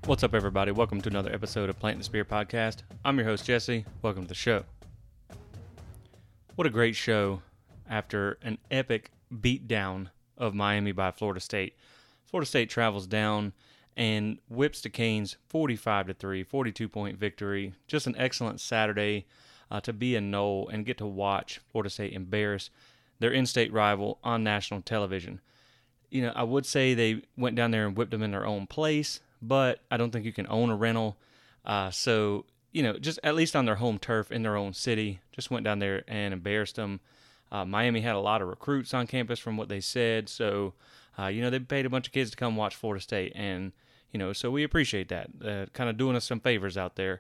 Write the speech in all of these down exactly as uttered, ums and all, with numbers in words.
What's up, everybody? Welcome to another episode of Planting the Spear Podcast. I'm your host, Jesse. Welcome to the show. What a great show after an epic beatdown of Miami by Florida State. Florida State travels down and whips the Canes forty-five to three, forty-two point victory. Just an excellent Saturday uh, to be a Nole and get to watch Florida State embarrass their in-state rival on national television. You know, I would say they went down there and whipped them in their own place, but I don't think you can own a rental. Uh, so, you know, just at least on their home turf in their own city, just went down there and embarrassed them. Uh, Miami had a lot of recruits on campus from what they said. So, uh, you know, they paid a bunch of kids to come watch Florida State. And, you know, so we appreciate that. Uh, kind of doing us some favors out there.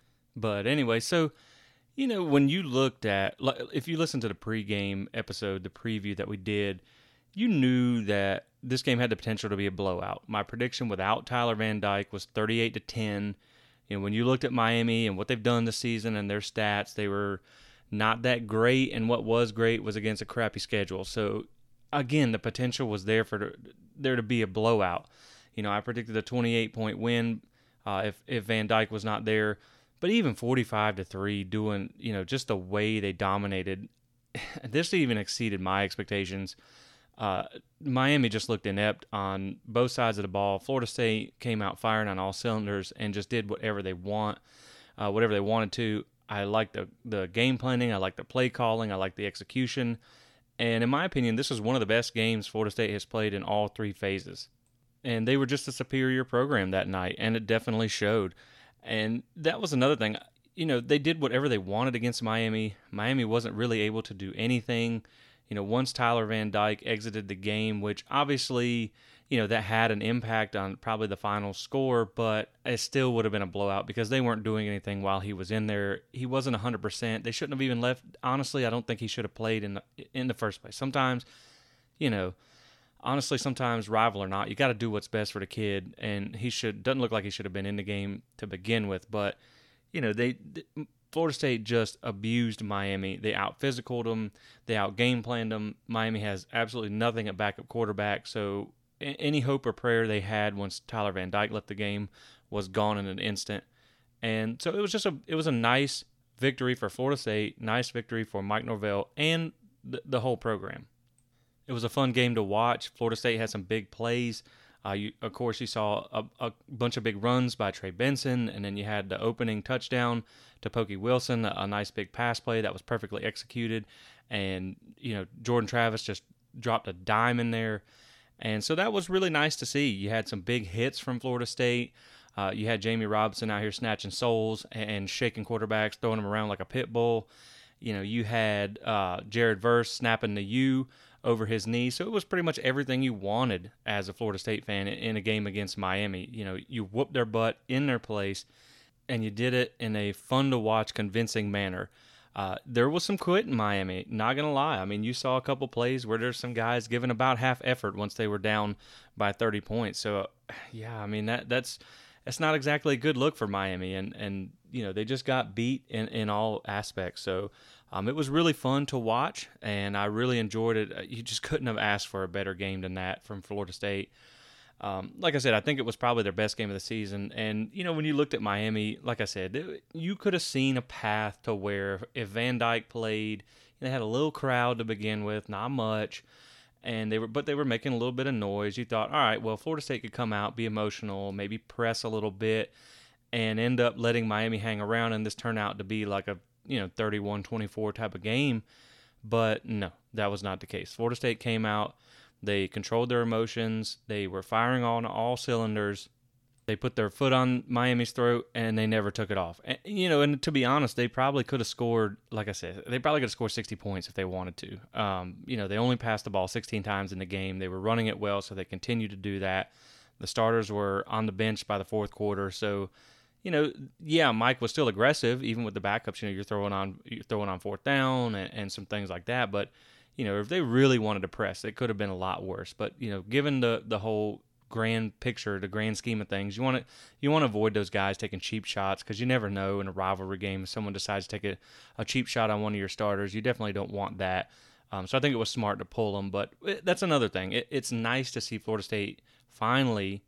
But anyway, so, you know, when you looked at, if you listened to the pregame episode, the preview that we did, you knew that this game had the potential to be a blowout. My prediction without Tyler Van Dyke was thirty-eight to ten. You know, when you looked at Miami and what they've done this season and their stats, they were not that great, and what was great was against a crappy schedule. So, again, the potential was there for there to be a blowout. You know, I predicted a twenty-eight point win uh, if if Van Dyke was not there, but even forty-five to three, doing, you know, just the way they dominated, this even exceeded my expectations. Uh, Miami just looked inept on both sides of the ball. Florida State came out firing on all cylinders and just did whatever they want, uh, whatever they wanted to. I like the the game planning. I like the play calling. I like the execution. And in my opinion, this is one of the best games Florida State has played in all three phases. And they were just a superior program that night, and it definitely showed. And that was another thing. You know, they did whatever they wanted against Miami. Miami wasn't really able to do anything. You know, once Tyler Van Dyke exited the game, which obviously, you know, that had an impact on probably the final score, but it still would have been a blowout because they weren't doing anything while he was in there. He wasn't one hundred percent. They shouldn't have even left. Honestly, I don't think he should have played in the, in the first place. Sometimes, you know, honestly, sometimes rival or not, you got to do what's best for the kid, and he should doesn't look like he should have been in the game to begin with, but, you know, they... they Florida State just abused Miami. They out-physicaled them. They out-game planned them. Miami has absolutely nothing at backup quarterback, so any hope or prayer they had once Tyler Van Dyke left the game was gone in an instant. And so it was just a it was a nice victory for Florida State, nice victory for Mike Norvell and the, the whole program. It was a fun game to watch. Florida State had some big plays. Uh, you, of course, you saw a, a bunch of big runs by Trey Benson, and then you had the opening touchdown to Pokey Wilson, a, a nice big pass play that was perfectly executed. And, you know, Jordan Travis just dropped a dime in there. And so that was really nice to see. You had some big hits from Florida State. Uh, you had Jamie Robinson out here snatching souls and shaking quarterbacks, throwing them around like a pit bull. You know, you had uh, Jared Verse snapping the U over his knee. So it was pretty much everything you wanted as a Florida State fan in a game against Miami. You know, you whooped their butt in their place, and you did it in a fun-to-watch, convincing manner. Uh, there was some quit in Miami, not going to lie. I mean, you saw a couple plays where there's some guys giving about half effort once they were down by thirty points. So, yeah, I mean, that that's that's not exactly a good look for Miami. And, and you know, they just got beat in, in all aspects. So, Um, it was really fun to watch, and I really enjoyed it. You just couldn't have asked for a better game than that from Florida State. Um, like I said, I think it was probably their best game of the season. And, you know, when you looked at Miami, like I said, it, you could have seen a path to where if Van Dyke played, they had a little crowd to begin with, not much, and they were, but they were making a little bit of noise. You thought, all right, well, Florida State could come out, be emotional, maybe press a little bit, and end up letting Miami hang around, and this turn out to be like a, you know, thirty-one twenty-four type of game. But no, that was not the case. Florida State came out, they controlled their emotions, they were firing on all cylinders, they put their foot on Miami's throat, and they never took it off. And, you know, and to be honest, they probably could have scored, like I said, they probably could have scored sixty points if they wanted to. Um, you know, they only passed the ball sixteen times in the game. They were running it well, so they continued to do that. The starters were on the bench by the fourth quarter, so you know, yeah, Mike was still aggressive, even with the backups. You know, you're throwing on you're throwing on fourth down and, and some things like that. But, you know, if they really wanted to press, it could have been a lot worse. But, you know, given the, the whole grand picture, the grand scheme of things, you want to you want to avoid those guys taking cheap shots because you never know in a rivalry game if someone decides to take a, a cheap shot on one of your starters. You definitely don't want that. Um, so I think it was smart to pull them. But that's another thing. It, it's nice to see Florida State finally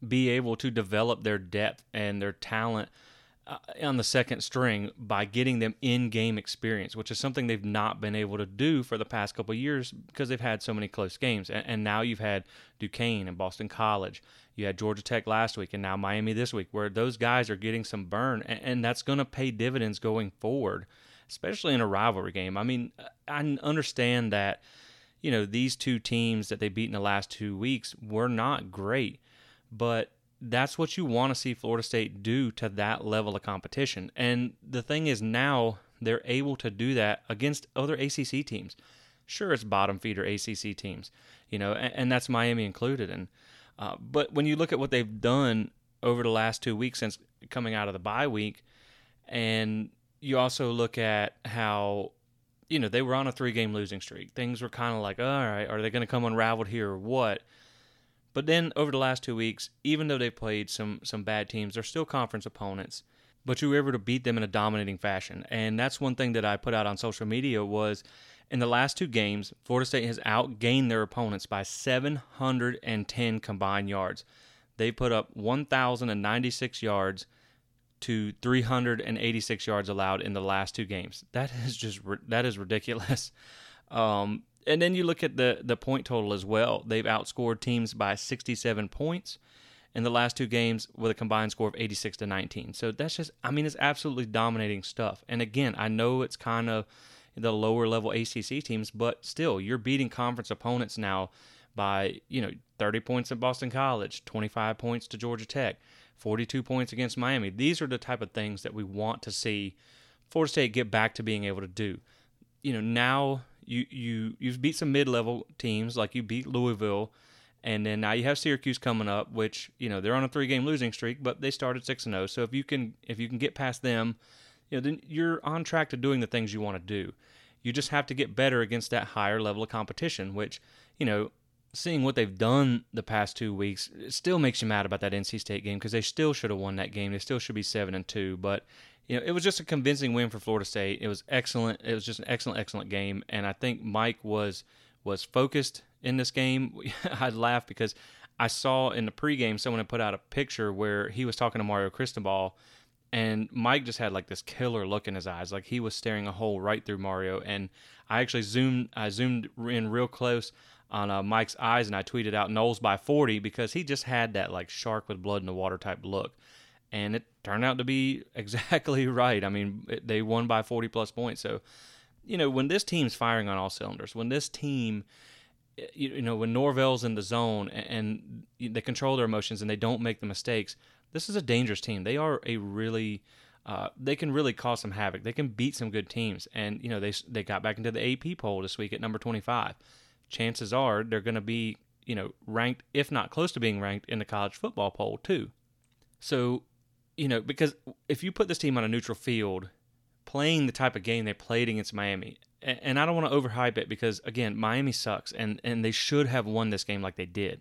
be able to develop their depth and their talent uh, on the second string by getting them in-game experience, which is something they've not been able to do for the past couple of years because they've had so many close games. And, and now you've had Duquesne and Boston College. You had Georgia Tech last week and now Miami this week, where those guys are getting some burn, and, and that's going to pay dividends going forward, especially in a rivalry game. I mean, I understand that, you know, these two teams that they beat in the last two weeks were not great, but that's what you want to see Florida State do to that level of competition. And the thing is, now they're able to do that against other A C C teams. Sure, it's bottom feeder A C C teams, you know, and, and that's Miami included. And uh, but when you look at what they've done over the last two weeks since coming out of the bye week, and you also look at how, you know, they were on a three-game losing streak. Things were kind of like, all right, are they going to come unraveled here or what? But then over the last two weeks, even though they played some some bad teams, they're still conference opponents. But you were able to beat them in a dominating fashion. And that's one thing that I put out on social media was in the last two games, Florida State has outgained their opponents by seven hundred ten combined yards. They put up one thousand ninety-six yards to three hundred eighty-six yards allowed in the last two games. That is just that is ridiculous. Um, and then you look at the the point total as well. They've outscored teams by sixty-seven points in the last two games with a combined score of eighty-six to nineteen. So that's just, I mean, it's absolutely dominating stuff. And again, I know it's kind of the lower level A C C teams, but still, you're beating conference opponents now by, you know, thirty points at Boston College, twenty-five points to Georgia Tech, forty-two points against Miami. These are the type of things that we want to see Florida State get back to being able to do. You know, now you, you, you've beat some mid-level teams, like you beat Louisville, and then now you have Syracuse coming up, which, you know, they're on a three-game losing streak, but they started six and oh. So if you can if you can get past them, you know, then you're on track to doing the things you want to do. You just have to get better against that higher level of competition, which, you know, seeing what they've done the past two weeks, it still makes you mad about that N C State game because they still should have won that game. They still should be seven and two, but you know, it was just a convincing win for Florida State. It was excellent. It was just an excellent, excellent game, and I think Mike was was focused in this game. I laughed because I saw in the pregame someone had put out a picture where he was talking to Mario Cristobal, and Mike just had like this killer look in his eyes, like he was staring a hole right through Mario. And I actually zoomed, I zoomed in real close on uh, Mike's eyes, and I tweeted out Noles by forty because he just had that like shark with blood in the water type look. And it turned out to be exactly right. I mean, it, they won by forty plus points. So, you know, when this team's firing on all cylinders, when this team, you know, when Norvell's in the zone and, and they control their emotions and they don't make the mistakes, this is a dangerous team. They are a really, uh, they can really cause some havoc. They can beat some good teams. And, you know, they they got back into the A P poll this week at number twenty-five. Chances are they're going to be, you know, ranked, if not close to being ranked, in the college football poll too. So, you know, because if you put this team on a neutral field, playing the type of game they played against Miami, and I don't want to overhype it because, again, Miami sucks, and, and they should have won this game like they did.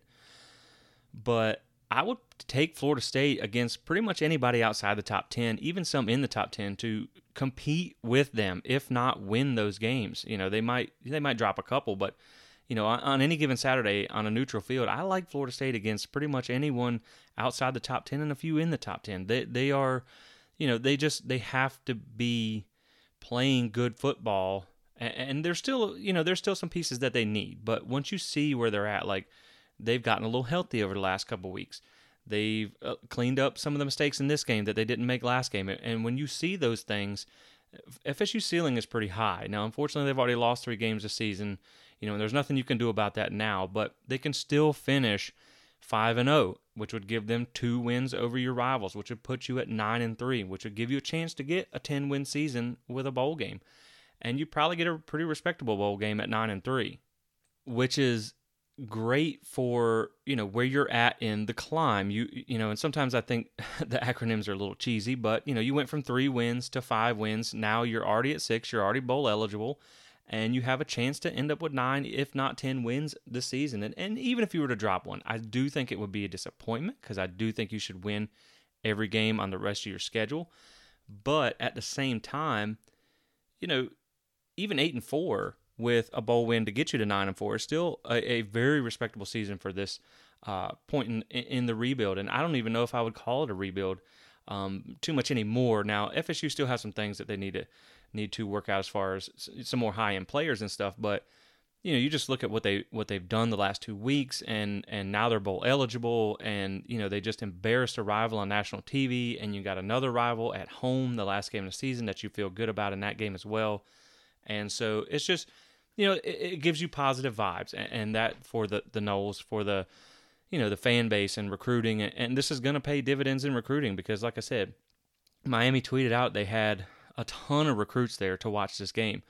But I would take Florida State against pretty much anybody outside the top ten, even some in the top ten, to compete with them, if not win those games. You know, they might they might drop a couple, but, you know, on, on any given Saturday on a neutral field, I like Florida State against pretty much anyone outside the top ten and a few in the top ten. They they are, you know, they just they have to be playing good football. And there's still, you know, there's still some pieces that they need. But once you see where they're at, like, they've gotten a little healthy over the last couple of weeks. They've uh, cleaned up some of the mistakes in this game that they didn't make last game. And when you see those things, F S U's ceiling is pretty high. Now, unfortunately, they've already lost three games this season. You know, and there's nothing you can do about that now. But they can still finish five and oh, which would give them two wins over your rivals, which would put you at nine and three, which would give you a chance to get a ten-win season with a bowl game. And you probably get a pretty respectable bowl game at nine and three, which is great for, you know, where you're at in the climb. You you know, and sometimes I think the acronyms are a little cheesy, but, you know, you went from three wins to five wins. Now you're already at six. You're already bowl eligible, and you have a chance to end up with nine, if not ten wins this season. And, and even if you were to drop one, I do think it would be a disappointment because I do think you should win every game on the rest of your schedule. But at the same time, you know, even eight and four with a bowl win to get you to nine and four is still a, a very respectable season for this uh, point in, in the rebuild. And I don't even know if I would call it a rebuild um, too much anymore. Now, F S U still has some things that they need to need to work out as far as some more high end players and stuff, but you know, you just look at what they what they've done the last two weeks, and and now they're bowl eligible, and you know they just embarrassed a rival on national T V, and you got another rival at home the last game of the season that you feel good about in that game as well, and so it's just, you know, it, it gives you positive vibes, and, and that for the the Noles, for the, you know, the fan base and recruiting, and, and this is going to pay dividends in recruiting because, like I said, Miami tweeted out they had a ton of recruits there to watch this game.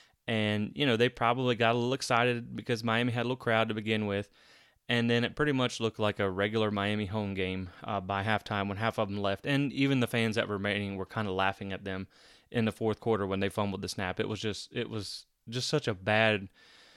And, you know, they probably got a little excited because Miami had a little crowd to begin with. And then it pretty much looked like a regular Miami home game uh, by halftime when half of them left. And even the fans that were remaining were kind of laughing at them in the fourth quarter when they fumbled the snap. It was just it was just such a bad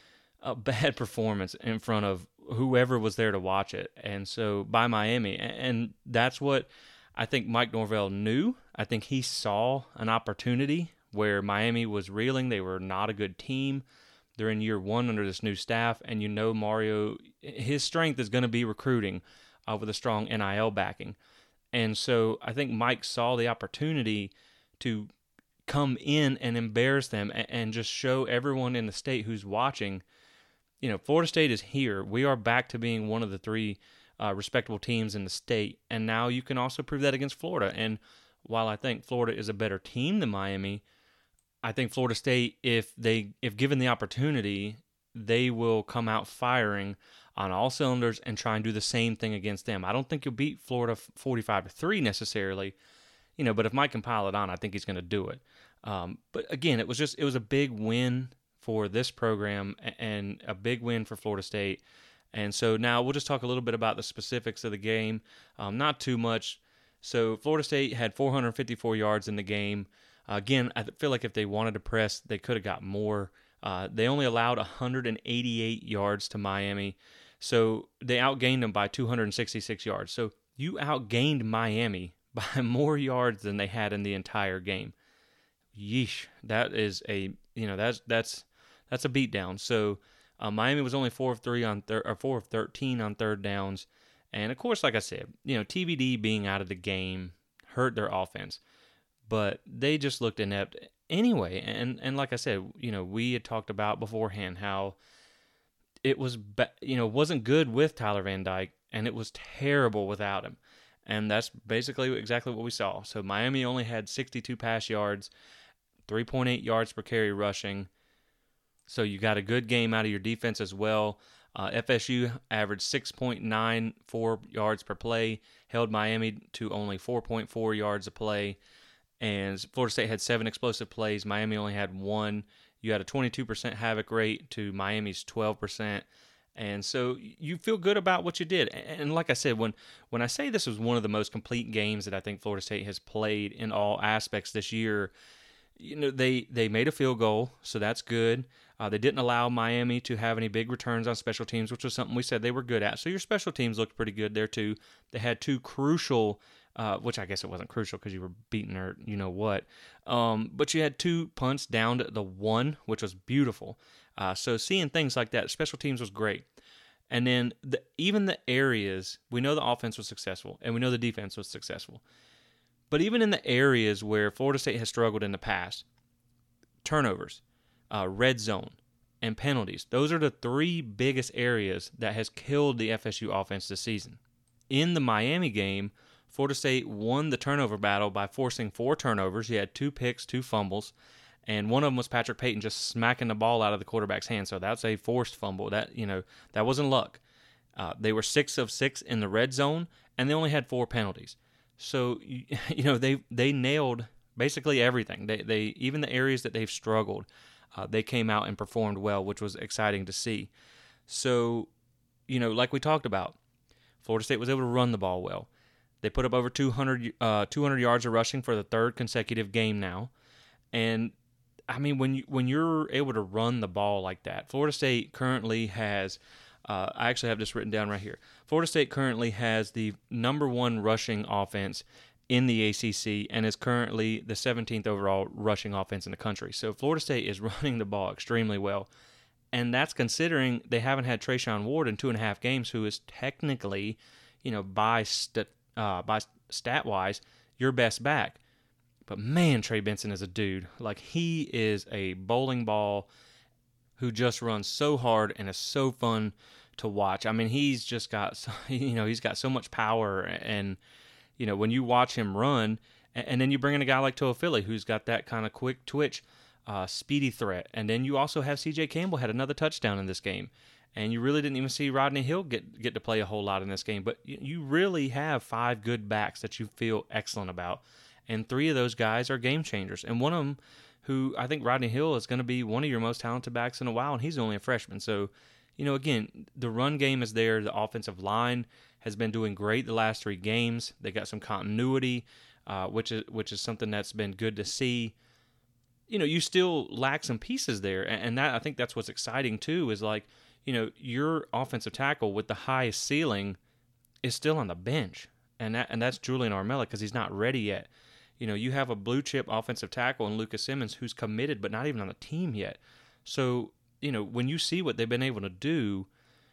a bad performance in front of whoever was there to watch it. And so by Miami. And that's what I think Mike Norvell knew. I think he saw an opportunity where Miami was reeling. They were not a good team. They're in year one under this new staff, and you know Mario, his strength is going to be recruiting uh, with a strong N I L backing. And so I think Mike saw the opportunity to come in and embarrass them and, and just show everyone in the state who's watching, you know, Florida State is here. We are back to being one of the three uh, respectable teams in the state, and now you can also prove that against Florida. And while I think Florida is a better team than Miami, I think Florida State, if they if given the opportunity, they will come out firing on all cylinders and try and do the same thing against them. I don't think you'll beat Florida forty-five to three necessarily, you know, but if Mike can pile it on, I think he's going to do it. Um, but again, it was just it was a big win for this program and a big win for Florida State. And so now we'll just talk a little bit about the specifics of the game, um, not too much. So Florida State had four hundred fifty-four yards in the game. Uh, again, I feel like if they wanted to press, they could have got more. Uh, they only allowed one hundred eighty-eight yards to Miami, so they outgained them by two hundred sixty-six yards. So you outgained Miami by more yards than they had in the entire game. Yeesh, that is a you know that's that's that's a beatdown. So uh, Miami was only four of three on thir- or four of thirteen on third downs, and of course, like I said, you know T B D being out of the game hurt their offense. But they just looked inept anyway. And and like I said, you know, we had talked about beforehand how it was, you know, wasn't good with Tyler Van Dyke, and it was terrible without him. And that's basically exactly what we saw. So Miami only had sixty-two pass yards, three point eight yards per carry rushing. So you got a good game out of your defense as well. Uh, F S U averaged six point nine four yards per play, held Miami to only four point four yards a play. And Florida State had seven explosive plays. Miami only had one. You had a twenty-two percent havoc rate to Miami's twelve percent. And so you feel good about what you did. And like I said, when, when I say this was one of the most complete games that I think Florida State has played in all aspects this year, you know, they, they made a field goal, so that's good. Uh, they didn't allow Miami to have any big returns on special teams, which was something we said they were good at. So your special teams looked pretty good there too. They had two crucial Uh, which I guess it wasn't crucial because you were beating her, you know what. Um, but you had two punts down to the one, which was beautiful. Uh, so seeing things like that, special teams was great. And then the, even the areas, we know the offense was successful, and we know the defense was successful. But even in the areas where Florida State has struggled in the past, turnovers, uh, red zone, and penalties, those are the three biggest areas that has killed the F S U offense this season. In the Miami game, Florida State won the turnover battle by forcing four turnovers. He had two picks, two fumbles, and one of them was Patrick Payton just smacking the ball out of the quarterback's hand. So that's a forced fumble. That you know that wasn't luck. Uh, they were six of six in the red zone, and they only had four penalties. So you know they they nailed basically everything. They they even the areas that they've struggled, uh, they came out and performed well, which was exciting to see. So you know, like we talked about, Florida State was able to run the ball well. They put up over two hundred, uh, two hundred yards of rushing for the third consecutive game now. And, I mean, when, you, when you're able to run the ball like that, Florida State currently has, uh, I actually have this written down right here. Florida State currently has the number one rushing offense in the A C C and is currently the seventeenth overall rushing offense in the country. So Florida State is running the ball extremely well. And that's considering they haven't had Trayshawn Ward in two and a half games, who is technically, you know, by st- uh, by stat wise, your best back. But man, Trey Benson is a dude. Like, he is a bowling ball who just runs so hard and is so fun to watch. I mean, he's just got, you know, he's got so much power. And, you know, when you watch him run, and then you bring in a guy like Toa Philly, who's got that kind of quick twitch, uh, speedy threat. And then you also have C J Campbell had another touchdown in this game. And you really didn't even see Rodney Hill get, get to play a whole lot in this game. But you, you really have five good backs that you feel excellent about. And three of those guys are game changers. And one of them, who I think Rodney Hill is going to be one of your most talented backs in a while, and he's only a freshman. So, you know, again, the run game is there. The offensive line has been doing great the last three games. They got some continuity, uh, which is which is something that's been good to see. You know, you still lack some pieces there, and that I think that's what's exciting too. Is like, you know, your offensive tackle with the highest ceiling is still on the bench, and that and that's Julian Armella because he's not ready yet. You know, you have a blue chip offensive tackle in Lucas Simmons who's committed but not even on the team yet. So, you know, when you see what they've been able to do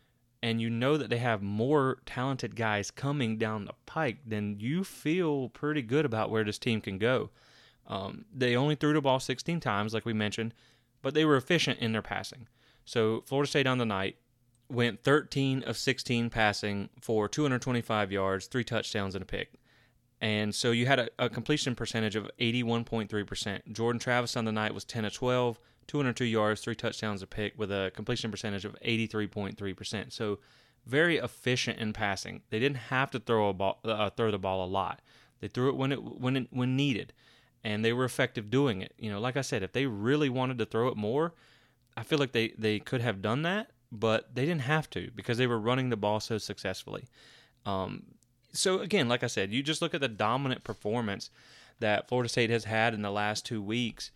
and you know that they have more talented guys coming down the pike, then you feel pretty good about where this team can go. Um, they only threw the ball sixteen times, like we mentioned, but they were efficient in their passing. So Florida State on the night went thirteen of sixteen passing for two hundred twenty-five yards, three touchdowns, and a pick. And so you had a, a completion percentage of eighty-one point three percent. Jordan Travis on the night was ten of twelve, two hundred two yards, three touchdowns, a pick, with a completion percentage of eighty-three point three percent. So very efficient in passing. They didn't have to throw a ball, uh, throw the ball a lot. They threw it when it when it, when needed, and they were effective doing it. You know, like I said, if they really wanted to throw it more, I feel like they, they could have done that, but they didn't have to because they were running the ball so successfully. Um, So, again, like I said, you just look at the dominant performance that Florida State has had in the last two weeks,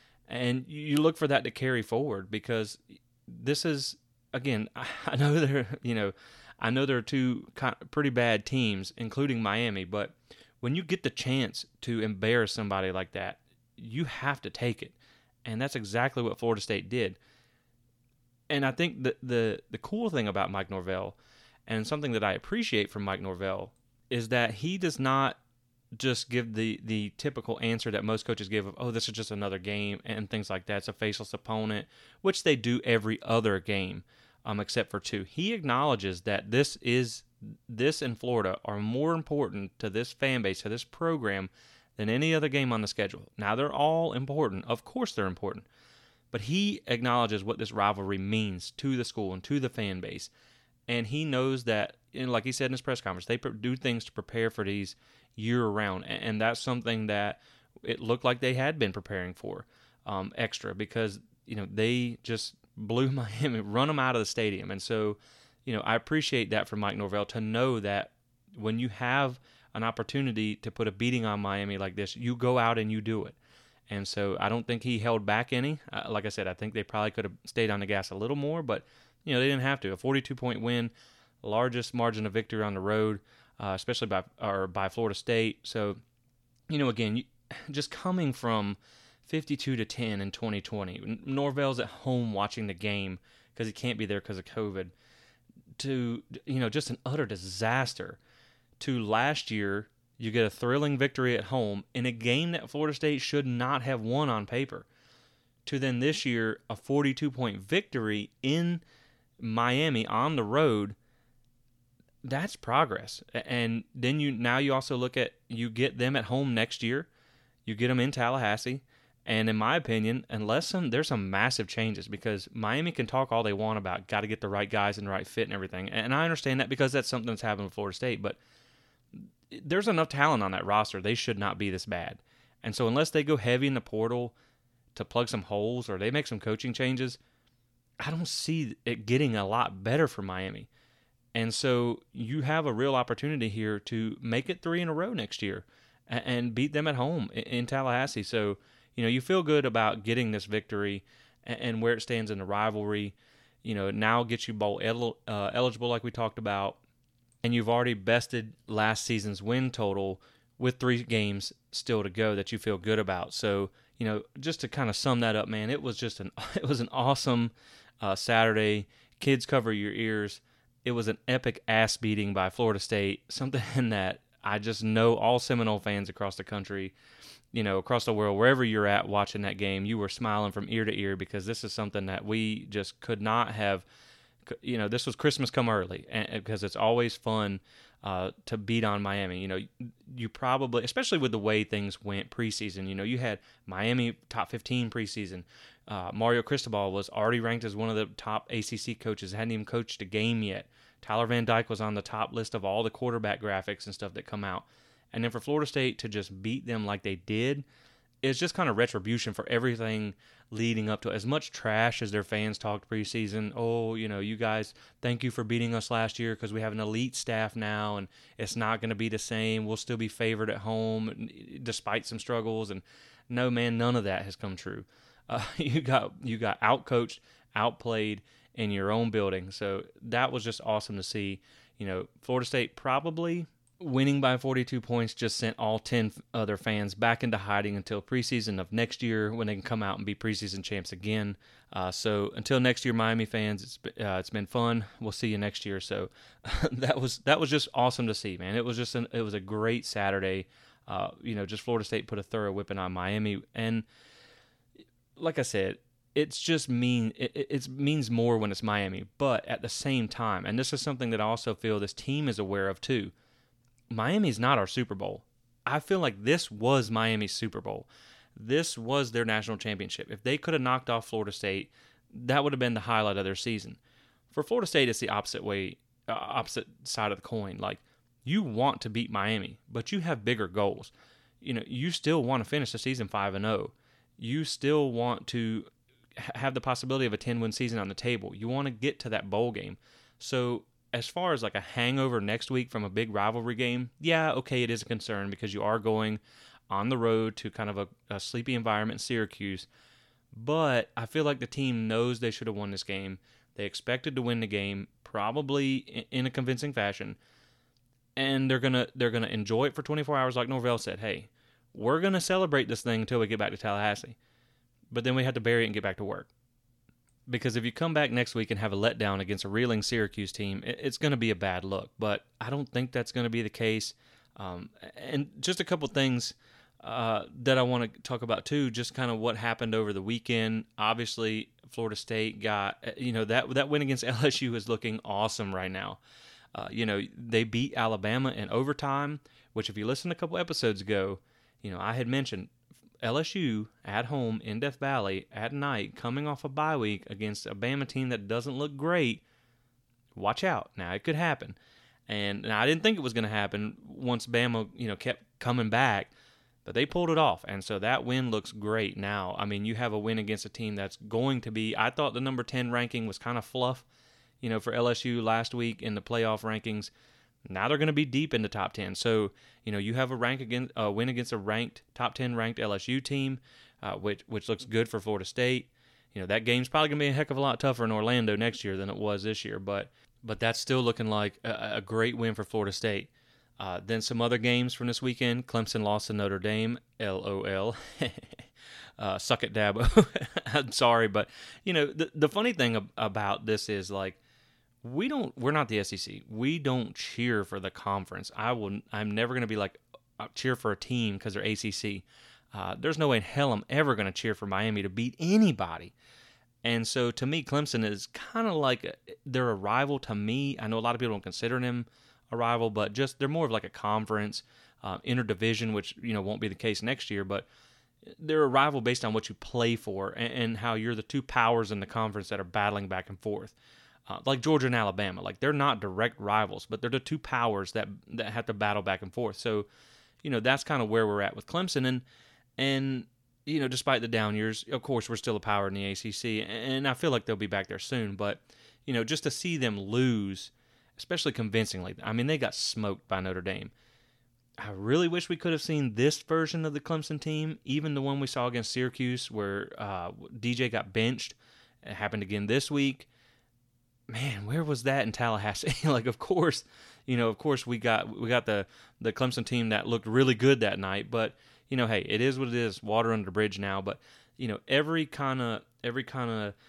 and you look for that to carry forward because this is, again, I know they're, you know, I know there are two pretty bad teams, including Miami, but when you get the chance to embarrass somebody like that, you have to take it, and that's exactly what Florida State did. And I think the the, the cool thing about Mike Norvell, and something that I appreciate from Mike Norvell, is that he does not just give the, the typical answer that most coaches give of, oh, this is just another game and things like that. It's a faceless opponent, which they do every other game um, except for two. He acknowledges that this is this in Florida are more important to this fan base, to this program, than any other game on the schedule. Now, they're all important. Of course they're important. But he acknowledges what this rivalry means to the school and to the fan base. And he knows that, you know, like he said in his press conference, they do things to prepare for these year-round. And that's something that it looked like they had been preparing for um, extra because, you know, they just blew Miami, run them out of the stadium. And so, you know, I appreciate that from Mike Norvell to know that when you have an opportunity to put a beating on Miami like this, you go out and you do it. And so I don't think he held back any. Uh, like I said, I think they probably could have stayed on the gas a little more, but, you know, they didn't have to. A forty-two point win, largest margin of victory on the road, uh, especially by or by Florida State. So, you know, again, you, just coming from fifty-two to ten in twenty twenty, Norvell's at home watching the game because he can't be there because of COVID, to, you know, just an utter disaster, to last year you get a thrilling victory at home in a game that Florida State should not have won on paper, to then this year a forty-two point victory in Miami on the road. That's progress. And then you now you also look at, you get them at home next year, you get them in Tallahassee, and in my opinion, unless some there's some massive changes, because Miami can talk all they want about got to get the right guys and the right fit and everything, and I understand that because that's something that's happened with Florida State, but there's enough talent on that roster. They should not be this bad. And so unless they go heavy in the portal to plug some holes or they make some coaching changes, I don't see it getting a lot better for Miami. And so you have a real opportunity here to make it three in a row next year and beat them at home in Tallahassee. So, you know, you feel good about getting this victory and where it stands in the rivalry. You know, now gets you bowl uh, eligible like we talked about. And you've already bested last season's win total with three games still to go that you feel good about. So, you know, just to kind of sum that up, man, it was just an it was an awesome uh, Saturday. Kids, cover your ears. It was an epic ass beating by Florida State, something that I just know all Seminole fans across the country, you know, across the world, wherever you're at watching that game, you were smiling from ear to ear because this is something that we just could not have, you know, this was Christmas come early, and, because it's always fun uh, to beat on Miami. You know, you probably, especially with the way things went preseason, you know, you had Miami top fifteen preseason. Uh, Mario Cristobal was already ranked as one of the top A C C coaches, hadn't even coached a game yet. Tyler Van Dyke was on the top list of all the quarterback graphics and stuff that come out. And then for Florida State to just beat them like they did, it's just kind of retribution for everything leading up to it. As much trash as their fans talked preseason, oh, you know, you guys, thank you for beating us last year because we have an elite staff now and it's not going to be the same. We'll still be favored at home despite some struggles. And no, man, none of that has come true. Uh, you got you got outcoached, outplayed in your own building. So that was just awesome to see. You know, Florida State probably winning by forty-two points just sent all ten other fans back into hiding until preseason of next year when they can come out and be preseason champs again. Uh, so until next year, Miami fans, it's uh, it's been fun. We'll see you next year. So that was that was just awesome to see, man. It was just an, it was a great Saturday. Uh, you know, just Florida State put a thorough whipping on Miami, and like I said, it's just mean it, it means more when it's Miami. But at the same time, and this is something that I also feel this team is aware of too, Miami's not our Super Bowl. I feel like this was Miami's Super Bowl. This was their national championship. If they could have knocked off Florida State, that would have been the highlight of their season. For Florida State, it's the opposite way, uh, opposite side of the coin. Like, you want to beat Miami, but you have bigger goals. You know, you still want to finish the season five and oh. You still want to have the possibility of a ten-win season on the table. You want to get to that bowl game. So as far as like a hangover next week from a big rivalry game, yeah, okay, it is a concern because you are going on the road to kind of a, a sleepy environment in Syracuse. But I feel like the team knows they should have won this game. They expected to win the game, probably in a convincing fashion. And they're gonna they're gonna enjoy it for twenty-four hours, like Norvell said. Hey, we're gonna celebrate this thing until we get back to Tallahassee. But then we have to bury it and get back to work. Because if you come back next week and have a letdown against a reeling Syracuse team, it's going to be a bad look. But I don't think that's going to be the case. Um, and just a couple things uh, that I want to talk about too, just kind of what happened over the weekend. Obviously, Florida State got, you know, that that win against L S U is looking awesome right now. Uh, you know, they beat Alabama in overtime, which if you listened a couple episodes ago, you know, I had mentioned L S U at home in Death Valley at night, coming off a bye week against a Bama team that doesn't look great. Watch out. Now, it could happen. And now, I didn't think it was going to happen once Bama, you know, kept coming back, but they pulled it off. And so that win looks great now. I mean, you have a win against a team that's going to be, I thought the number ten ranking was kind of fluff, you know, for L S U last week in the playoff rankings. Now they're going to be deep in the top ten. So, you know, you have a rank against a win against a ranked top ten ranked L S U team, uh, which which looks good for Florida State. You know, that game's probably going to be a heck of a lot tougher in Orlando next year than it was this year, but but that's still looking like a, a great win for Florida State. Uh, then some other games from this weekend. Clemson lost to Notre Dame. L O L. uh, suck it, Dabo. I'm sorry, but you know, the the funny thing ab- about this is like, We don't. We're not the S E C. We don't cheer for the conference. I will. I'm never going to be like uh, cheer for a team because they're A C C. Uh, there's no way in hell I'm ever going to cheer for Miami to beat anybody. And so to me, Clemson is kind of like a, they're a rival to me. I know a lot of people don't consider them a rival, but just they're more of like a conference, uh, interdivision, which you know won't be the case next year. But they're a rival based on what you play for and, and how you're the two powers in the conference that are battling back and forth. Uh, like Georgia and Alabama, like they're not direct rivals, but they're the two powers that that have to battle back and forth. So, you know, that's kind of where we're at with Clemson, and and you know, despite the down years, of course, we're still a power in the A C C, and I feel like they'll be back there soon. But you know, just to see them lose, especially convincingly, I mean, they got smoked by Notre Dame. I really wish we could have seen this version of the Clemson team, even the one we saw against Syracuse, where uh, D J got benched. It happened again this week. Man, where was that in Tallahassee? like, of course, you know, of course we got we got the, the Clemson team that looked really good that night. But you know, hey, it is what it is. Water under the bridge now. But you know, every kind of every kind of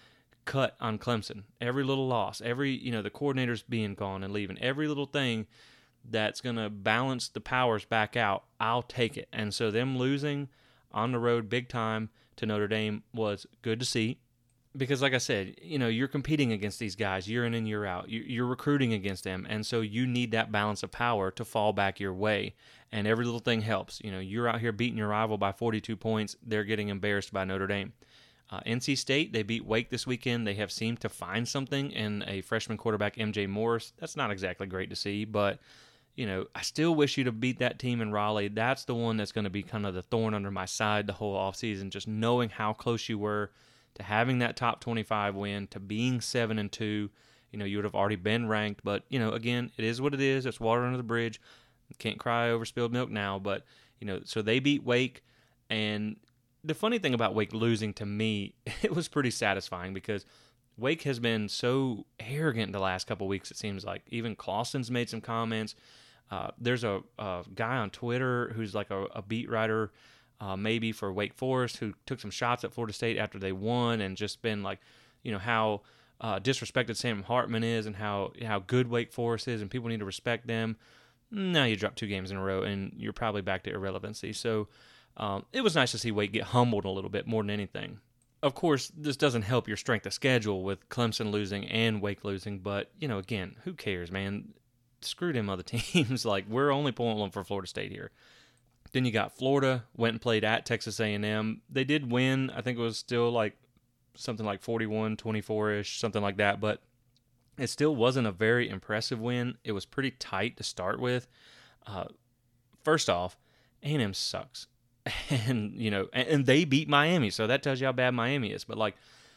cut on Clemson, every little loss, every, you know, the coordinators being gone and leaving, every little thing that's going to balance the powers back out, I'll take it. And so them losing on the road big time to Notre Dame was good to see. Because like I said, you know, you're competing against these guys year in and year out. You're recruiting against them. And so you need that balance of power to fall back your way. And every little thing helps. You know, you're out here beating your rival by forty-two points. They're getting embarrassed by Notre Dame. Uh, N C State, they beat Wake this weekend. They have seemed to find something in a freshman quarterback, M J Morris. That's not exactly great to see, but, you know, I still wish you to beat that team in Raleigh. That's the one that's going to be kind of the thorn under my side the whole offseason, just knowing how close you were to having that top twenty-five win, to being seven and two. You know, you would have already been ranked, but, you know, again, it is what it is. It's water under the bridge. Can't cry over spilled milk now, but, you know, so they beat Wake, and the funny thing about Wake losing, to me, it was pretty satisfying because Wake has been so arrogant the last couple of weeks, it seems like. Even Clawson's made some comments. Uh, there's a, a guy on Twitter who's like a, a beat writer, uh, maybe for Wake Forest, who took some shots at Florida State after they won and just been like, you know, how uh, disrespected Sam Hartman is and how, how good Wake Forest is and people need to respect them. Now you drop two games in a row and you're probably back to irrelevancy. So um, it was nice to see Wake get humbled a little bit more than anything. Of course, this doesn't help your strength of schedule with Clemson losing and Wake losing, but, you know, again, who cares, man? Screw them other teams. Like, we're only pulling one for Florida State here. Then you got Florida, went and played at Texas A and M. They did win. I think it was still like something like forty-one twenty-four-ish, something like that, but it still wasn't a very impressive win. It was pretty tight to start with. Uh, first off, A and M sucks. And, you know, and, and they beat Miami, so that tells you how bad Miami is. But, like,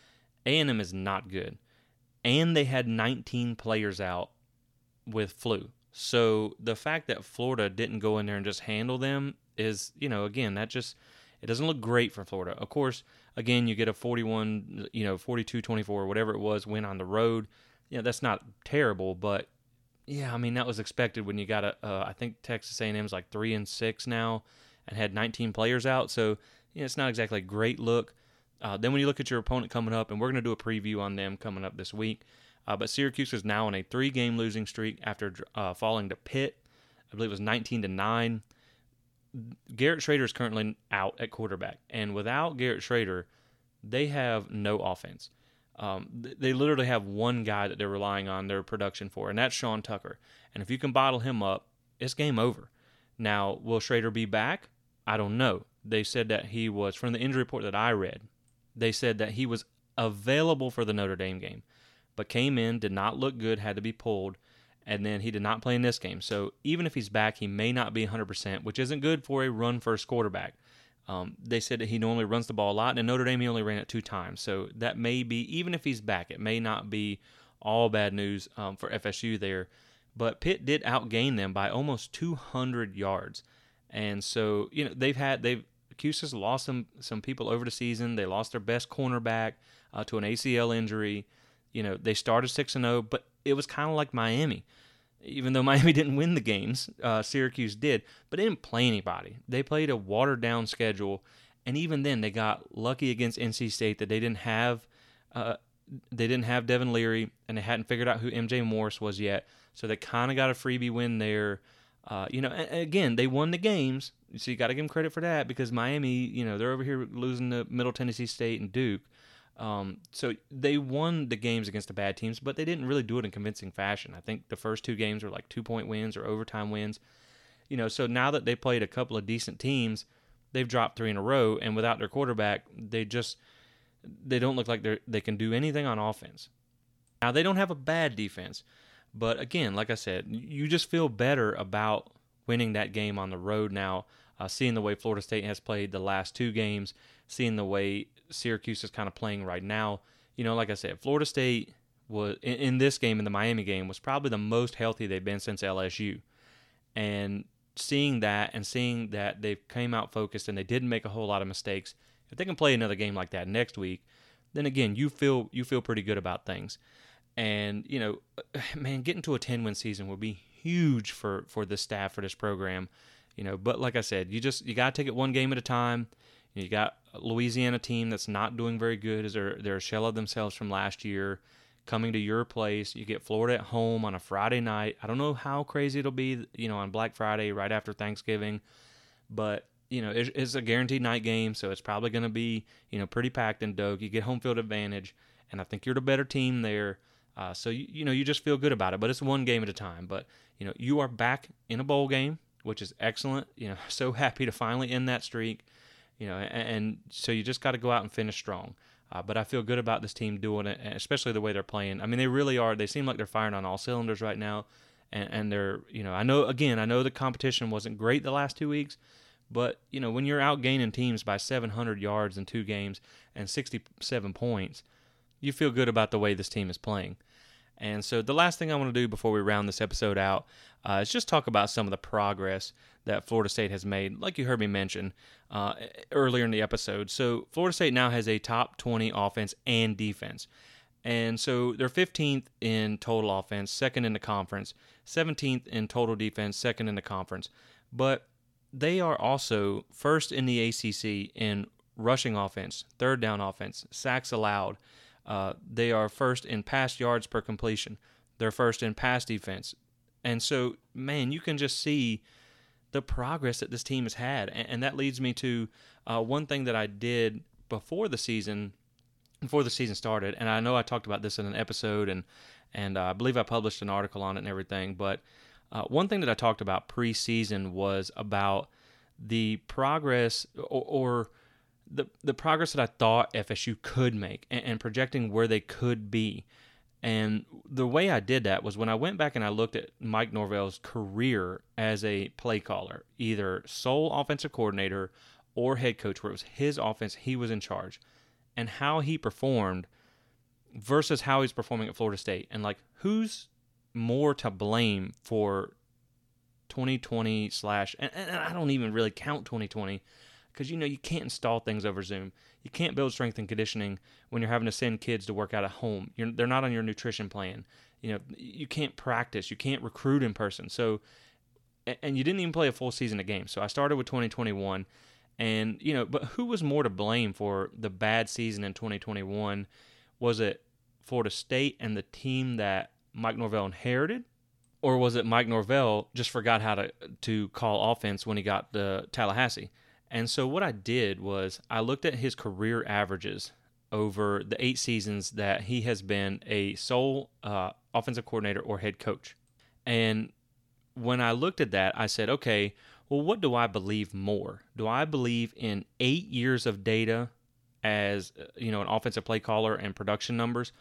A and M is not good. And they had nineteen players out with flu. So the fact that Florida didn't go in there and just handle them is, you know, again, that just, it doesn't look great for Florida. Of course, again, you get a forty-one, you know, forty-two twenty-four, whatever it was, win on the road. You know, that's not terrible, but, yeah, I mean, that was expected when you got a, uh, I think Texas A and M is like three and six now, and had nineteen players out, so you know, it's not exactly a great look. Uh, then when you look at your opponent coming up, and we're going to do a preview on them coming up this week, uh, but Syracuse is now on a three-game losing streak after uh, falling to Pitt. I believe it was nineteen to nine. Garrett Schrader is currently out at quarterback, and without Garrett Schrader, they have no offense. Um, they literally have one guy that they're relying on their production for, and that's Sean Tucker. And if you can bottle him up, it's game over. Now, will Schrader be back? I don't know. They said that he was, from the injury report that I read, they said that he was available for the Notre Dame game, but came in, did not look good, had to be pulled, and then he did not play in this game. So even if he's back, he may not be one hundred percent, which isn't good for a run-first quarterback. Um, they said that he normally runs the ball a lot, and in Notre Dame he only ran it two times. So that may be, even if he's back, it may not be all bad news um, for F S U there. But Pitt did outgain them by almost two hundred yards. And so, you know, they've had, they've, Cuse has lost some, some people over the season. They lost their best cornerback uh, to an A C L injury. You know, they started six and oh, but it was kind of like Miami. Even though Miami didn't win the games, uh, Syracuse did, but they didn't play anybody. They played a watered-down schedule, and even then they got lucky against N C State that they didn't have uh, they didn't have Devin Leary, and they hadn't figured out who M J Morris was yet, so they kind of got a freebie win there. Uh, you know, and again, they won the games, so you got to give them credit for that because Miami, you know, they're over here losing to Middle Tennessee State and Duke. Um, so they won the games against the bad teams, but they didn't really do it in convincing fashion. I think the first two games were like two-point wins or overtime wins. You know, so now that they played a couple of decent teams, they've dropped three in a row, and without their quarterback, they just they don't look like they they can do anything on offense. Now, they don't have a bad defense, but again, like I said, you just feel better about winning that game on the road now, uh, seeing the way Florida State has played the last two games, seeing the way Syracuse is kind of playing right now. You know, like I said, Florida State was in, in this game, in the Miami game, was probably the most healthy they've been since L S U. And seeing that and seeing that they came out focused and they didn't make a whole lot of mistakes, if they can play another game like that next week, then again, you feel you feel pretty good about things. And, you know, man, getting to a ten-win season would be huge for, for the staff, for this program. You know, but like I said, you just you got to take it one game at a time. You got Louisiana team that's not doing very good, as they're, they're a shell of themselves from last year, coming to your place. You get Florida at home on a Friday night. I don't know how crazy it'll be, you know, on Black Friday right after Thanksgiving, but you know, it's, it's a guaranteed night game, so it's probably going to be, you know, pretty packed in Doak. You get home field advantage, and I think you're the better team there. Uh, so, you, you know, you just feel good about it, but it's one game at a time. But, you know, you are back in a bowl game, which is excellent. You know, so happy to finally end that streak, you know, and, and so you just got to go out and finish strong. Uh, but I feel good about this team doing it, especially the way they're playing. I mean, they really are. They seem like they're firing on all cylinders right now, and, and they're, you know, I know, again, I know the competition wasn't great the last two weeks, but, you know, when you're outgaining teams by seven hundred yards in two games and sixty-seven points, you feel good about the way this team is playing. And so the last thing I want to do before we round this episode out uh, is just talk about some of the progress that Florida State has made, like you heard me mention uh, earlier in the episode. So Florida State now has a top twenty offense and defense. And so they're fifteenth in total offense, second in the conference, seventeenth in total defense, second in the conference. But they are also first in the A C C in rushing offense, third down offense, sacks allowed. Uh, they are first in pass yards per completion. They're first in pass defense. And so, man, you can just see the progress that this team has had. And, and that leads me to uh, one thing that I did before the season, before the season started. And I know I talked about this in an episode, and, and uh, I believe I published an article on it and everything. But Uh, one thing that I talked about preseason was about the progress or, or the the progress that I thought F S U could make, and, and projecting where they could be. And the way I did that was when I went back and I looked at Mike Norvell's career as a play caller, either sole offensive coordinator or head coach, where it was his offense, he was in charge, and how he performed versus how he's performing at Florida State. And like, who's more to blame for twenty twenty slash, and, and I don't even really count twenty twenty, because, you know, you can't install things over Zoom. You can't build strength and conditioning when you're having to send kids to work out at home. You're, they're not on your nutrition plan. You know, you can't practice. You can't recruit in person. So, and you didn't even play a full season of games. So I started with twenty twenty-one, and, you know, but who was more to blame for the bad season in twenty twenty-one? Was it Florida State and the team that Mike Norvell inherited, or was it Mike Norvell just forgot how to to call offense when he got to Tallahassee? And so what I did was I looked at his career averages over the eight seasons that he has been a sole uh, offensive coordinator or head coach. And when I looked at that, I said, okay, well, what do I believe more? Do I believe in eight years of data as, you know, an offensive play caller and production numbers?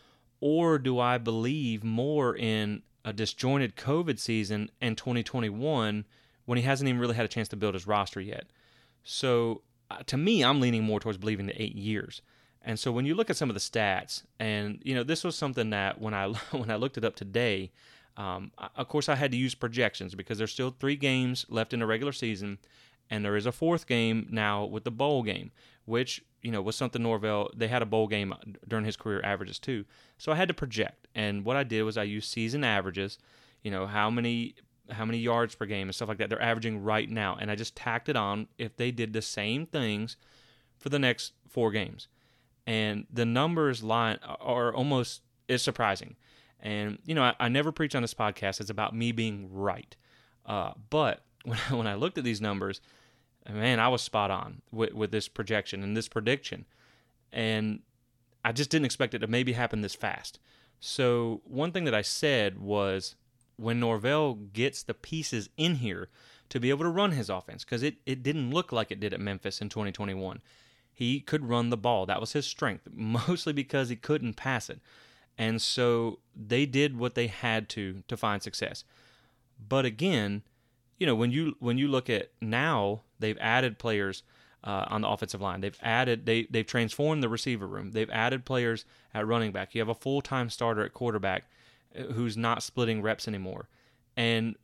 Or do I believe more in a disjointed COVID season and twenty twenty-one when he hasn't even really had a chance to build his roster yet? So uh, to me, I'm leaning more towards believing the eight years. And so when you look at some of the stats, and, you know, this was something that when I when I looked it up today, um, of course I had to use projections because there's still three games left in the regular season, and there is a fourth game now with the bowl game, which, you know, was something Norvell, they had a bowl game during his career averages too. So I had to project. And what I did was I used season averages, you know, how many how many yards per game and stuff like that they're averaging right now. And I just tacked it on if they did the same things for the next four games. And the numbers line are almost, it's surprising. And, you know, I, I never preach on this podcast. It's about me being right. Uh, but when I, when I looked at these numbers, man, I was spot on with, with this projection and this prediction. And I just didn't expect it to maybe happen this fast. So one thing that I said was when Norvell gets the pieces in here to be able to run his offense, because it, it didn't look like it did at Memphis in twenty twenty-one. He could run the ball. That was his strength, mostly because he couldn't pass it. And so they did what they had to to find success. But again, you know, when you when you look at now, they've added players uh, on the offensive line. They've added they they've transformed the receiver room. They've added players at running back. You have a full-time starter at quarterback who's not splitting reps anymore, and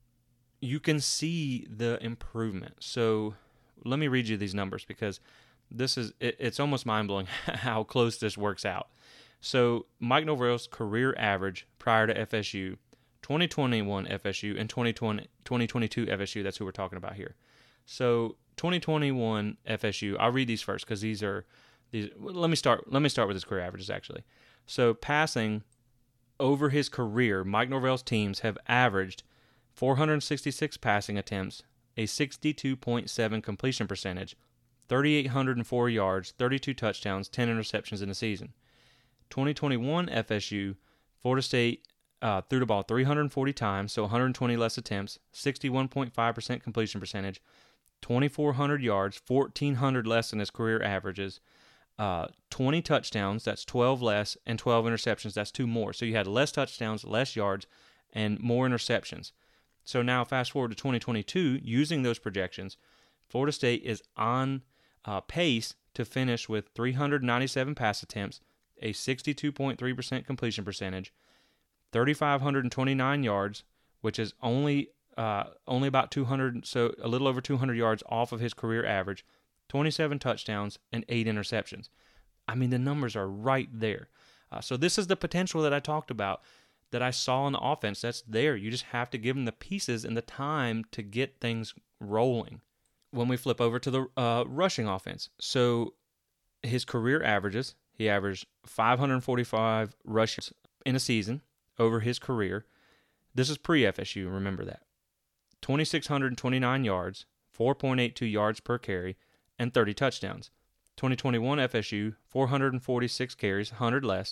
you can see the improvement. So let me read you these numbers because this is it, it's almost mind-blowing how close this works out. So Mike Norvell's career average prior to F S U, twenty twenty-one F S U and twenty twenty, twenty twenty-two F S U, that's who we're talking about here. So twenty twenty-one F S U. I'll read these first because these are these. Let me start. Let me start with his career averages actually. So passing over his career, Mike Norvell's teams have averaged four hundred sixty-six passing attempts, a sixty-two point seven completion percentage, three thousand eight hundred four yards, thirty-two touchdowns, ten interceptions in the season. twenty twenty-one F S U, Florida State uh, threw the ball three hundred forty times, so one hundred twenty less attempts, sixty-one point five percent completion percentage, twenty-four hundred yards, fourteen hundred less than his career averages, uh, twenty touchdowns, that's twelve less, and twelve interceptions, that's two more. So you had less touchdowns, less yards, and more interceptions. So now fast forward to twenty twenty-two, using those projections, Florida State is on uh, pace to finish with three hundred ninety-seven pass attempts, a sixty-two point three percent completion percentage, three thousand five hundred twenty-nine yards, which is only uh, only about two hundred, so a little over two hundred yards off of his career average, twenty-seven touchdowns, and eight interceptions. I mean, the numbers are right there. Uh, so this is the potential that I talked about, that I saw in the offense. That's there. You just have to give them the pieces and the time to get things rolling. When we flip over to the uh, rushing offense, so his career averages, he averaged five hundred forty-five rushes in a season over his career. This is pre-F S U, remember that. two thousand six hundred twenty-nine yards, four point eight two yards per carry, and thirty touchdowns. twenty twenty-one F S U, four hundred forty-six carries, one hundred less,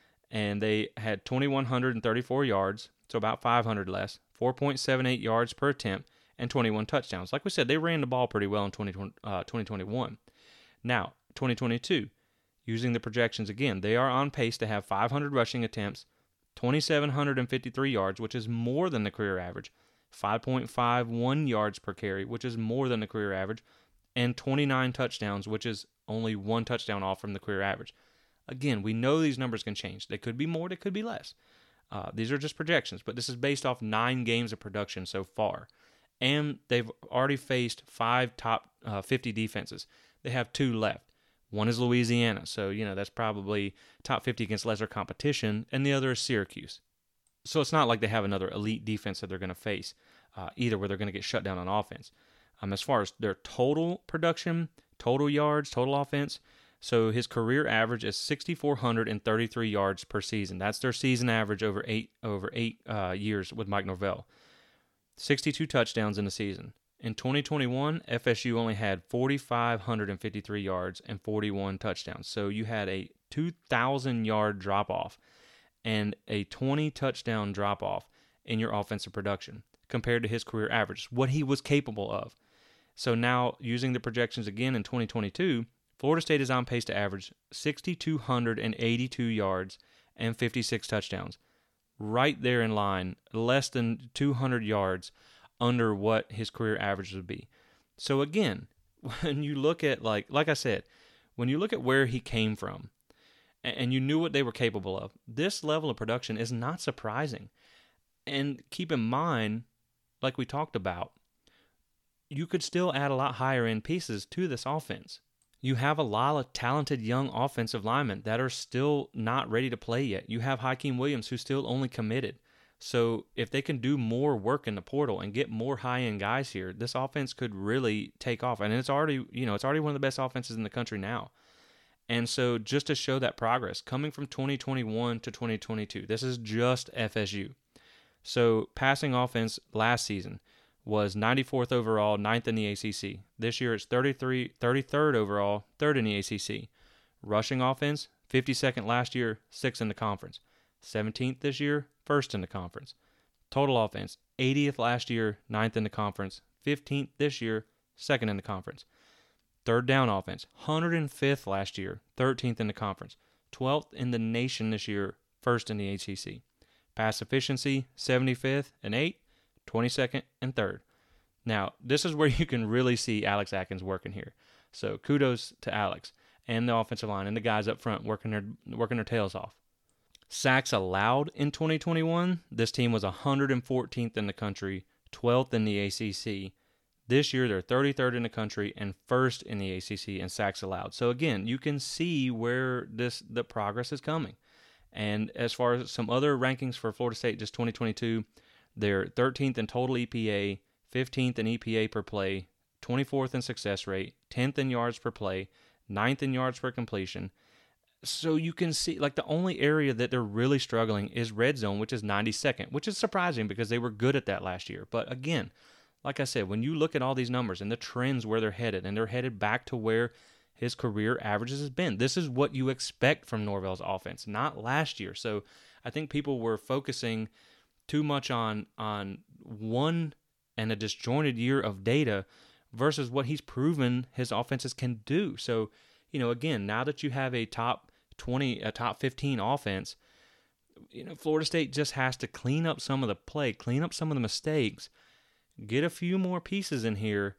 and they had two thousand one hundred thirty-four yards, so about five hundred less, four point seven eight yards per attempt, and twenty-one touchdowns. Like we said, they ran the ball pretty well in twenty twenty-one. Now, twenty twenty-two, using the projections again, they are on pace to have five hundred rushing attempts, two thousand seven hundred fifty-three yards, which is more than the career average, five point five one yards per carry, which is more than the career average, and twenty-nine touchdowns, which is only one touchdown off from the career average. Again, we know these numbers can change. They could be more, they could be less. Uh, these are just projections, but this is based off nine games of production so far. And they've already faced five top uh, fifty defenses. They have two left. One is Louisiana, so, you know, that's probably top fifty against lesser competition, and the other is Syracuse. So it's not like they have another elite defense that they're going to face, uh, either where they're going to get shut down on offense. Um, as far as their total production, total yards, total offense, so his career average is six thousand four hundred thirty-three yards per season. That's their season average over eight over eight uh, years with Mike Norvell. sixty-two touchdowns in the season. In twenty twenty-one, F S U only had four thousand five hundred fifty-three yards and forty-one touchdowns. So you had a two thousand yard drop-off and a twenty touchdown drop-off in your offensive production compared to his career average, what he was capable of. So now, using the projections again in twenty twenty-two, Florida State is on pace to average six thousand two hundred eighty-two yards and fifty-six touchdowns. Right there in line, less than two hundred yards under what his career average would be. So again, when you look at, like like I said, when you look at where he came from, and you knew what they were capable of, this level of production is not surprising. And keep in mind, like we talked about, you could still add a lot higher end pieces to this offense. You have a lot of talented young offensive linemen that are still not ready to play yet. You have Hakeem Williams, who's still only committed. So if they can do more work in the portal and get more high-end guys here, this offense could really take off. And it's already, you know, it's already one of the best offenses in the country now. And so just to show that progress, coming from twenty twenty-one to twenty twenty-two, this is just F S U. So passing offense last season was ninety-fourth overall, ninth in the A C C. This year it's thirty-three, thirty-third overall, third in the A C C. Rushing offense, fifty-second last year, sixth in the conference. seventeenth this year, first in the conference. Total offense, eightieth last year, ninth in the conference. fifteenth this year, second in the conference. Third down offense, one hundred fifth last year, thirteenth in the conference. twelfth in the nation this year, first in the A C C. Pass efficiency, seventy-fifth and eighth, twenty-second and third. Now, this is where you can really see Alex Atkins working here. So kudos to Alex and the offensive line and the guys up front working their working their tails off. Sacks allowed in twenty twenty-one, this team was one hundred fourteenth in the country, twelfth in the A C C. This year, they're thirty-third in the country and first in the A C C in sacks allowed. So again, you can see where this the progress is coming. And as far as some other rankings for Florida State, just twenty twenty-two, they're thirteenth in total E P A, fifteenth in E P A per play, twenty-fourth in success rate, tenth in yards per play, ninth in yards per completion. So you can see, like, the only area that they're really struggling is red zone, which is ninety-second, which is surprising because they were good at that last year. But again, like I said, when you look at all these numbers and the trends where they're headed, and they're headed back to where his career averages has been, this is what you expect from Norvell's offense, not last year. So I think people were focusing too much on on one and a disjointed year of data versus what he's proven his offenses can do. So, you know, again, now that you have a top twenty, a top fifteen offense, you know, Florida State just has to clean up some of the play, clean up some of the mistakes, get a few more pieces in here.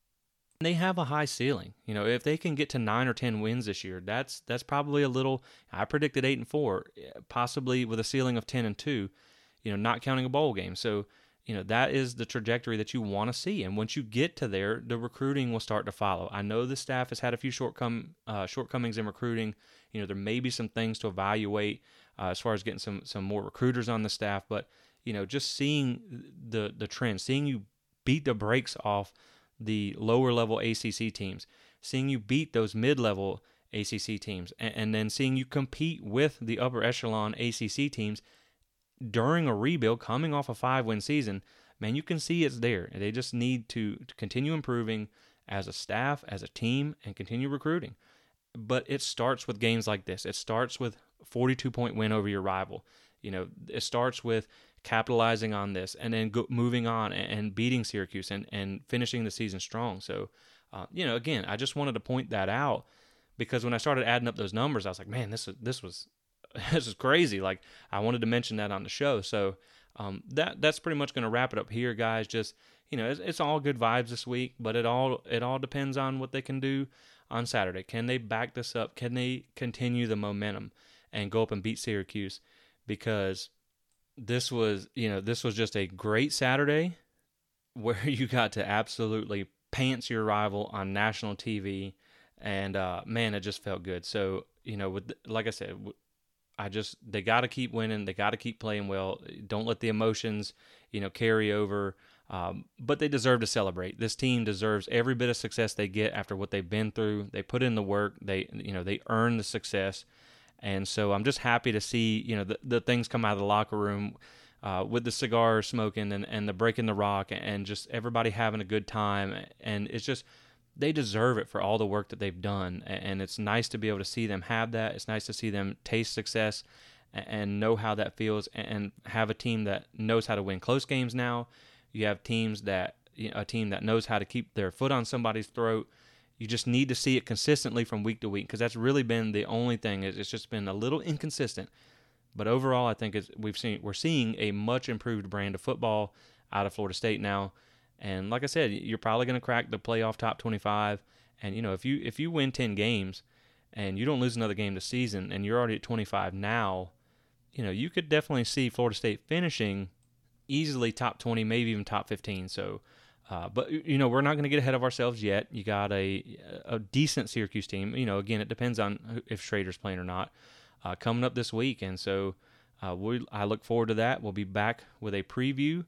They have a high ceiling. You know, if they can get to nine or ten wins this year, that's that's probably a little. I predicted eight and four, possibly with a ceiling of ten and two. You know, not counting a bowl game. So, you know, that is the trajectory that you want to see. And once you get to there, the recruiting will start to follow. I know the staff has had a few shortcom uh, shortcomings in recruiting. You know, there may be some things to evaluate uh, as far as getting some some more recruiters on the staff. But, you know, just seeing the the trend, seeing you beat the brakes off the lower level A C C teams, seeing you beat those mid-level A C C teams, and, and then seeing you compete with the upper echelon A C C teams during a rebuild, coming off a five-win season, man, you can see it's there. They just need to, to continue improving as a staff, as a team, and continue recruiting. But it starts with games like this. It starts with a forty-two point win over your rival. You know, it starts with capitalizing on this and then go, moving on and, and beating Syracuse and, and finishing the season strong. So, uh, you know, again, I just wanted to point that out because when I started adding up those numbers, I was like, man, this this was this is crazy. Like, I wanted to mention that on the show. So um, that that's pretty much going to wrap it up here, guys. Just, you know, it's, it's all good vibes this week, but it all it all depends on what they can do on Saturday. Can they back this up? Can they continue the momentum and go up and beat Syracuse? Because this was, you know, this was just a great Saturday where you got to absolutely pants your rival on national T V, and uh, man, it just felt good. So, you know, with like I said, I just they got to keep winning. They got to keep playing well. Don't let the emotions, you know, carry over. Um, but they deserve to celebrate. This team deserves every bit of success they get after what they've been through. They put in the work. They, you know, they earn the success. And so I'm just happy to see, you know, the, the things come out of the locker room uh, with the cigar smoking and, and the breaking the rock and just everybody having a good time. And it's just, they deserve it for all the work that they've done. And it's nice to be able to see them have that. It's nice to see them taste success and know how that feels and have a team that knows how to win close games now. You have teams that, you know, a team that knows how to keep their foot on somebody's throat. You just need to see it consistently from week to week because that's really been the only thing. It's just been a little inconsistent. But overall, I think it's, we've seen we're seeing a much improved brand of football out of Florida State now. And like I said, you're probably going to crack the playoff top twenty-five. And you know, if you if you win ten games and you don't lose another game this season, and you're already at twenty-five now, you know, you could definitely see Florida State finishing easily top twenty, maybe even top fifteen. So. Uh, but, you know, we're not going to get ahead of ourselves yet. You got a a decent Syracuse team. You know, again, it depends on if Schrader's playing or not uh, coming up this week. And so uh, we I look forward to that. We'll be back with a preview.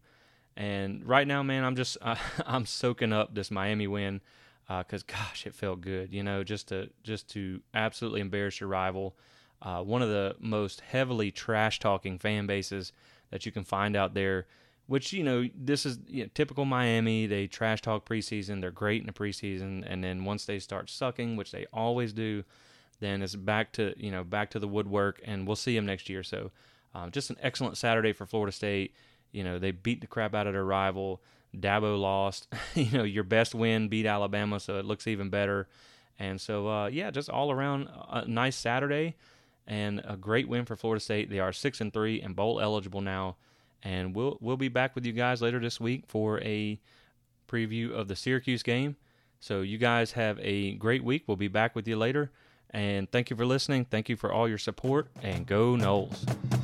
And right now, man, I'm just uh, I'm soaking up this Miami win because, uh, gosh, it felt good. You know, just to, just to absolutely embarrass your rival. Uh, one of the most heavily trash-talking fan bases that you can find out there. Which, you know, this is you know, typical Miami. They trash talk preseason. They're great in the preseason. And then once they start sucking, which they always do, then it's back to, you know, back to the woodwork. And we'll see them next year. So um, just an excellent Saturday for Florida State. You know, they beat the crap out of their rival. Dabo lost. you know, your best win beat Alabama, so it looks even better. And so, uh, yeah, just all around a nice Saturday and a great win for Florida State. They are six and three and bowl eligible now. And we'll we'll be back with you guys later this week for a preview of the Syracuse game. So you guys have a great week. We'll be back with you later. And thank you for listening. Thank you for all your support. And go Noles.